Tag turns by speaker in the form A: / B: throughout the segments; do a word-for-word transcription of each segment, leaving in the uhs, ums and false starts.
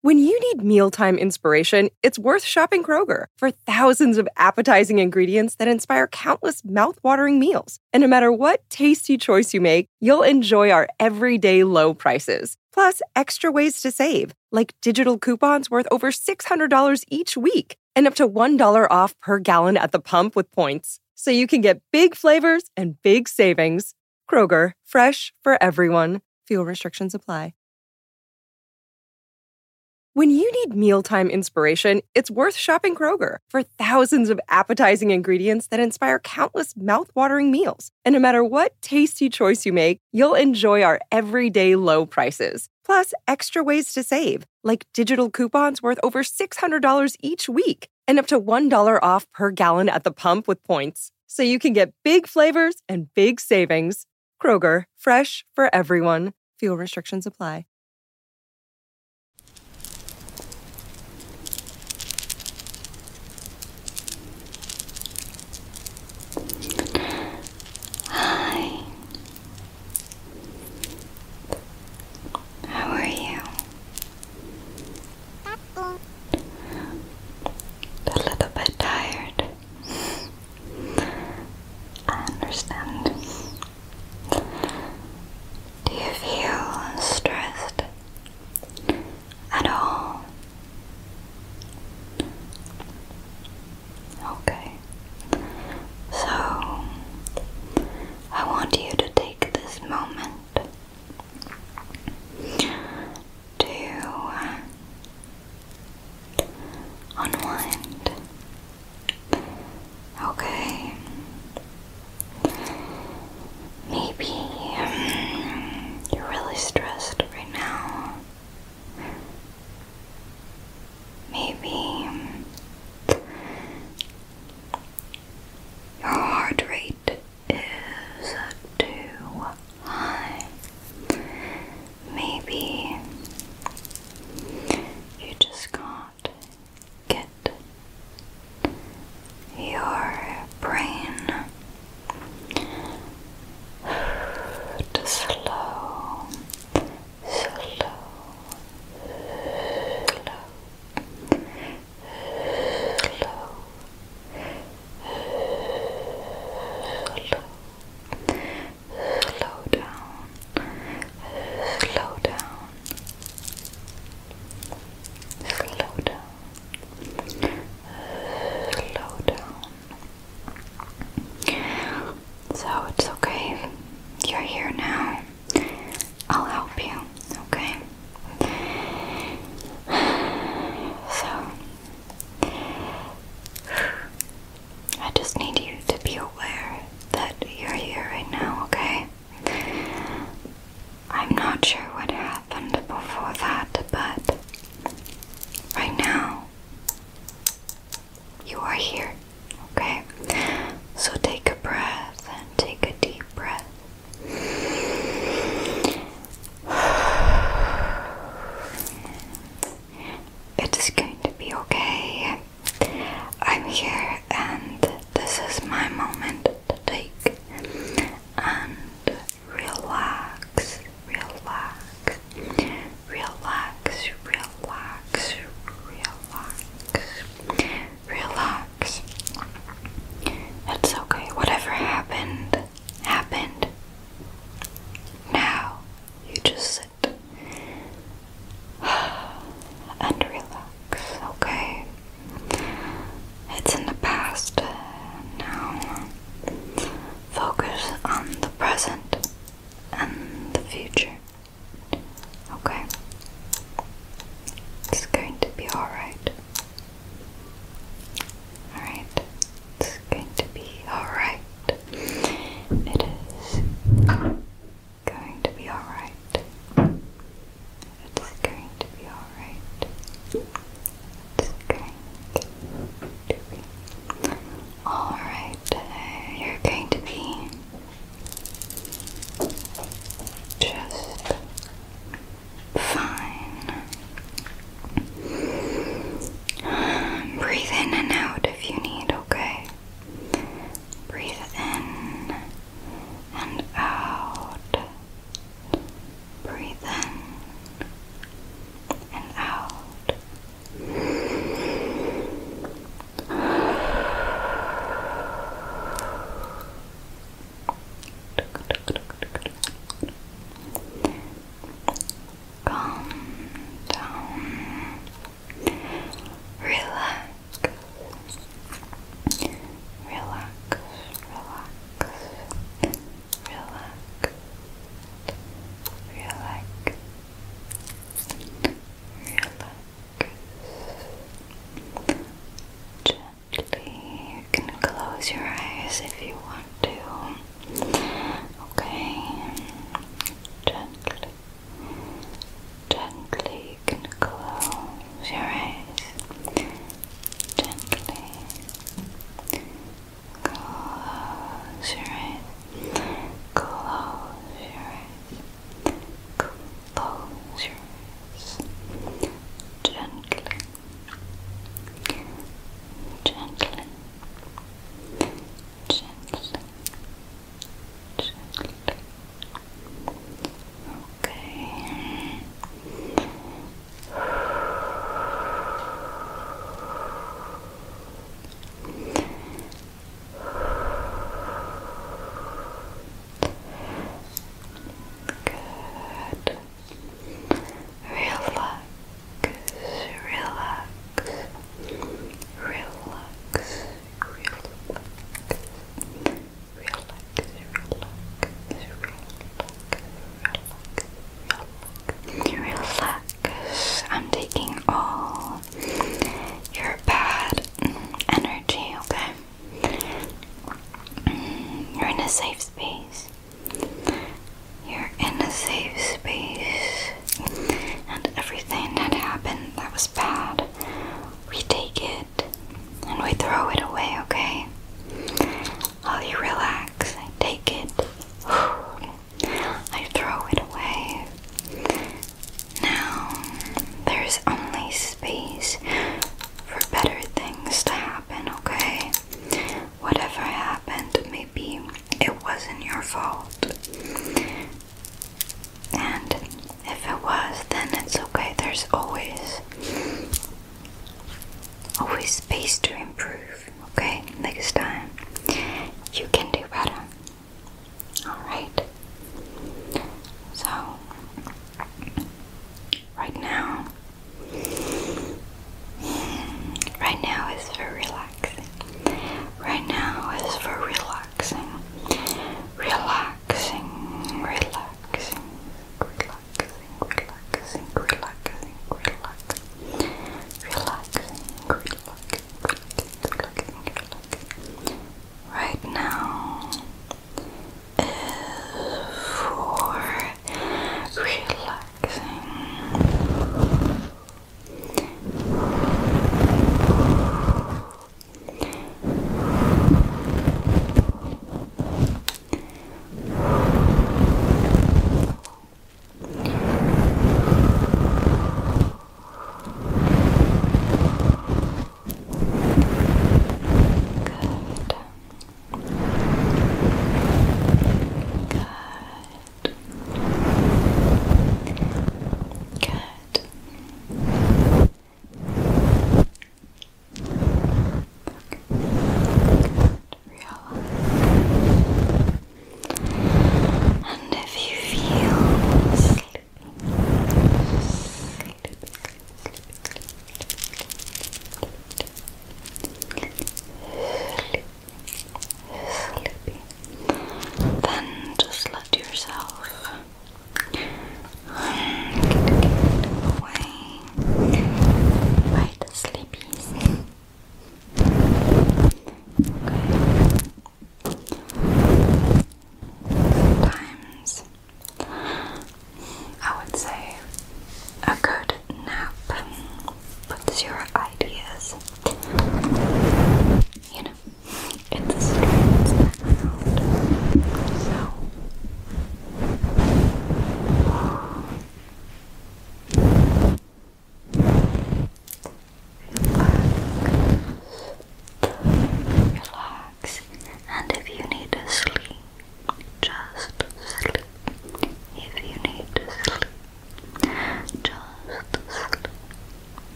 A: When you need mealtime inspiration, it's worth shopping Kroger for thousands of appetizing ingredients that inspire countless mouth-watering meals. And no matter what tasty choice you make, you'll enjoy our everyday low prices. Plus, extra ways to save, like digital coupons worth over six hundred dollars each week and up to one dollar off per gallon at the pump with points. So you can get big flavors and big savings. Kroger, fresh for everyone. Fuel restrictions apply. When you need mealtime inspiration, it's worth shopping Kroger for thousands of appetizing ingredients that inspire countless mouth-watering meals. And no matter what tasty choice you make, you'll enjoy our everyday low prices. Plus, extra ways to save, like digital coupons worth over six hundred dollars each week and up to one dollar off per gallon at the pump with points. So you can get big flavors and big savings. Kroger, fresh for everyone. Fuel restrictions apply.
B: Hi. How are you? A little bit tired. I understand. Do you feel stressed?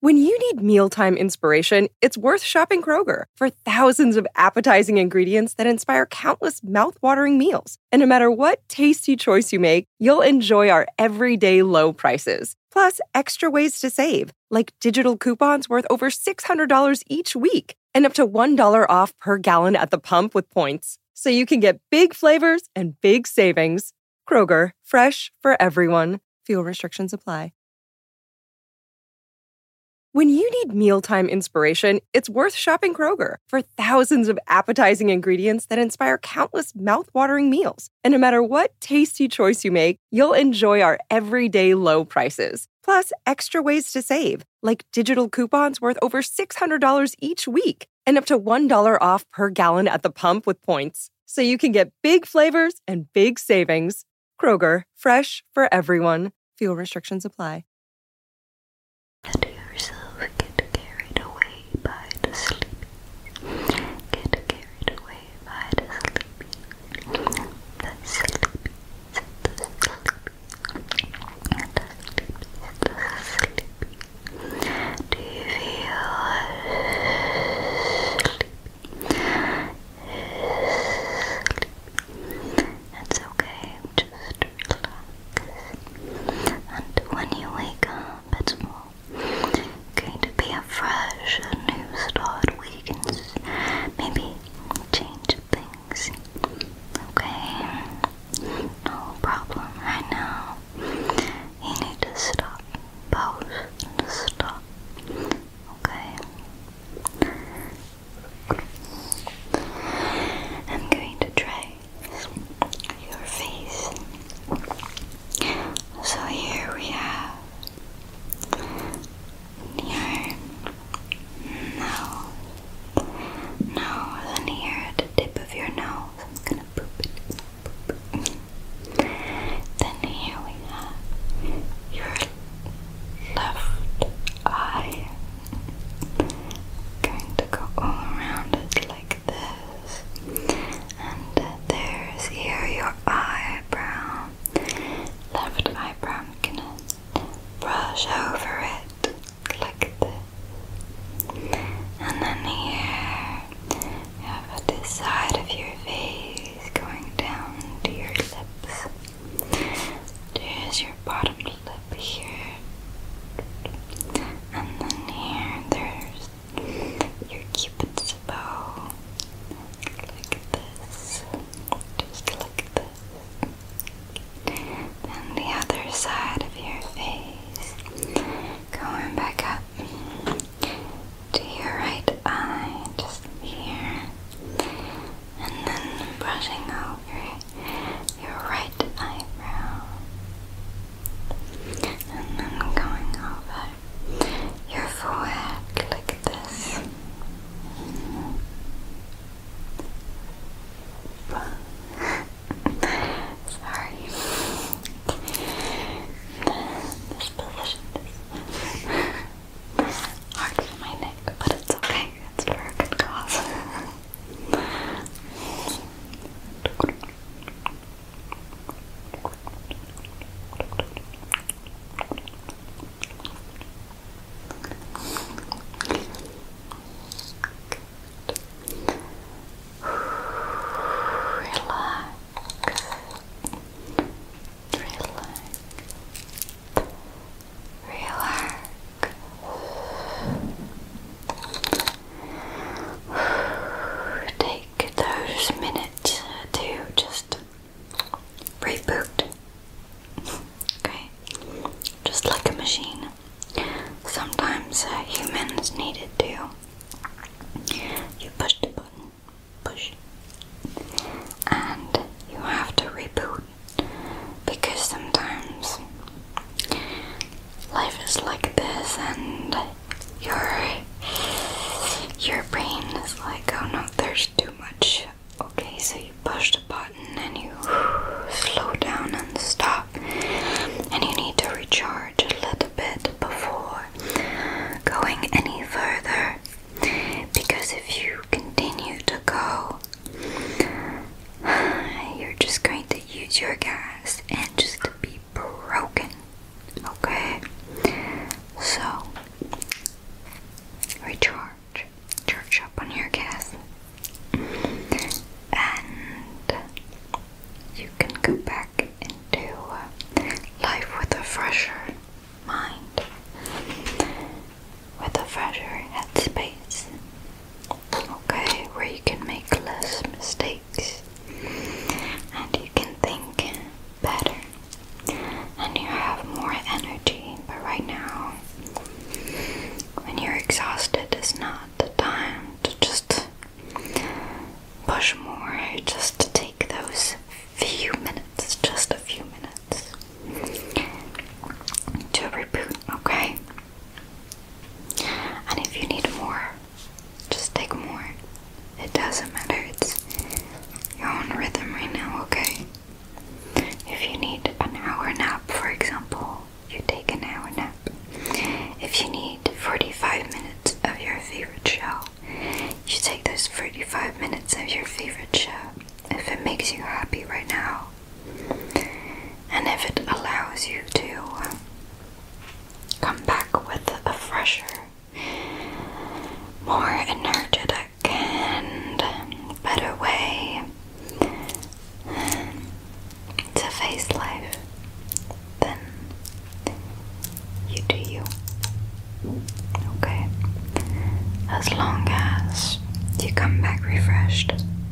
A: When you need mealtime inspiration, it's worth shopping Kroger for thousands of appetizing ingredients that inspire countless mouth-watering meals. And no matter what tasty choice you make, you'll enjoy our everyday low prices. Plus, extra ways to save, like digital coupons worth over six hundred dollars each week and up to one dollar off per gallon at the pump with points. So you can get big flavors and big savings. Kroger, fresh for everyone. Fuel restrictions apply. When you need mealtime inspiration, it's worth shopping Kroger for thousands of appetizing ingredients that inspire countless mouth-watering meals. And no matter what tasty choice you make, you'll enjoy our everyday low prices. Plus, extra ways to save, like digital coupons worth over six hundred dollars each week and up to one dollar off per gallon at the pump with points. So you can get big flavors and big savings. Kroger, fresh for everyone. Fuel restrictions apply.
B: Let yourself get carried away by the sleep. Get carried away by the sleep. The sleep. The sleep. The sleep. Do you feel sleep? It's okay. Just relax. And when you wake up, it's more going to be a fresh, a new start. We can maybe change things. Okay? No problem right now. You need to stop. Pause and stop. Okay? I'm going to trace your face. So here we have your nose, nose, and here at the tip of your nose, I'm gonna boop it, boop it. Then here we have your left eye. Going to go all around it like this, and uh, there's here your eyebrow. Left eyebrow, I'm gonna brush over it like this. And then here, you have this side of your face going down to your lips. There's your bottom lip here. And then here, there's your cupid's bow. Like this. Just like this. Then the other side of your face, going back up to your right eye, just here, and then brushing over your right eyebrow, and then going over your forehead like this. Sorry. This position is hard for my neck, but it's okay. It's for a good cause. Relax. Relax. Take those minutes to just reboot. Okay? Just like a machine. Sometimes uh, humans need it too. You push the button, push, and you have to reboot because sometimes life is like this and your your brain is like, oh no, there's too much. Okay, so you push the button and you slow down and stop, and you need to recharge a little bit before going any further, because if you continue to go, you're just going to use your gas and just be broken. Okay, so exhausted is not the time to just push more. Just take those few minutes, just a few minutes, to reboot, okay? And if you need more, just take more. It doesn't matter, it's your own rhythm right now, okay? If you need an hour nap, for example, you take an hour nap. If you need forty-five minutes of your favorite show, you take those forty-five minutes of your favorite show. If it makes you happy right now, and if it allows you to um, come back with a fresher, more energetic and better way to face life, then you do you. Okay? As long as you come back refreshed.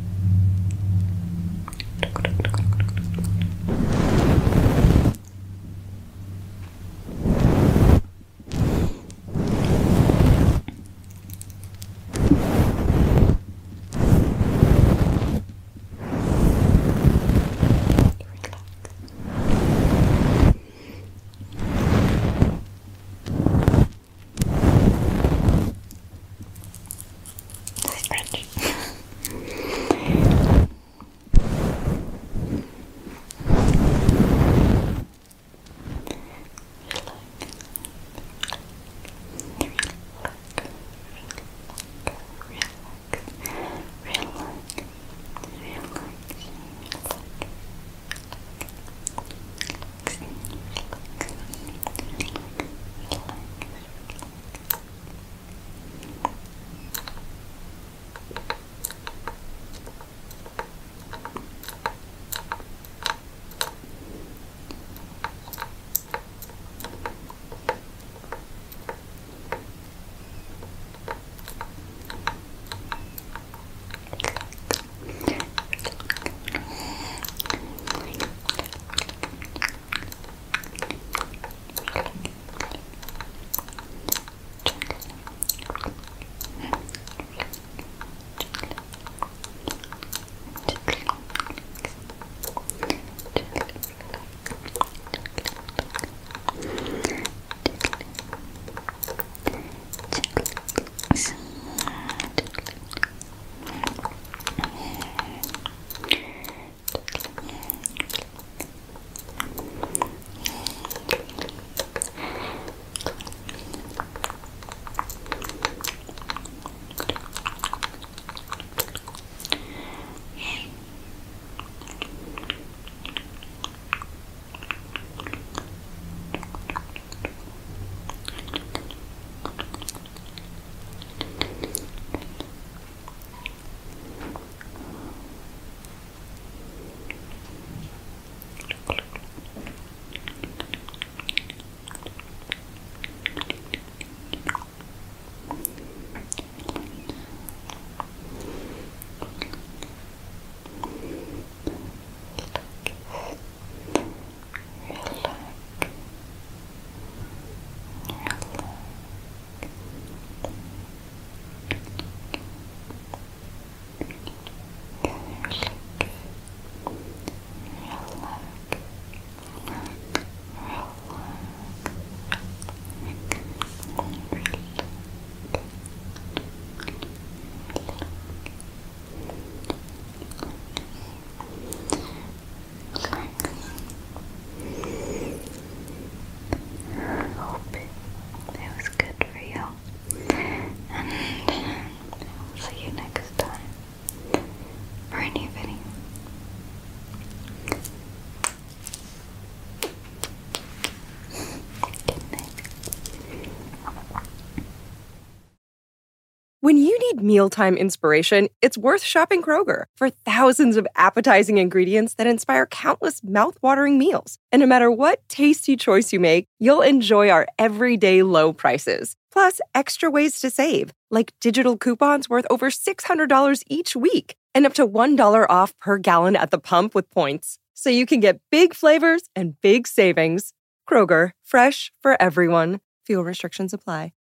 A: When you need mealtime inspiration, it's worth shopping Kroger for thousands of appetizing ingredients that inspire countless mouth-watering meals. And no matter what tasty choice you make, you'll enjoy our everyday low prices. Plus, extra ways to save, like digital coupons worth over six hundred dollars each week and up to one dollar off per gallon at the pump with points. So you can get big flavors and big savings. Kroger, fresh for everyone. Fuel restrictions apply.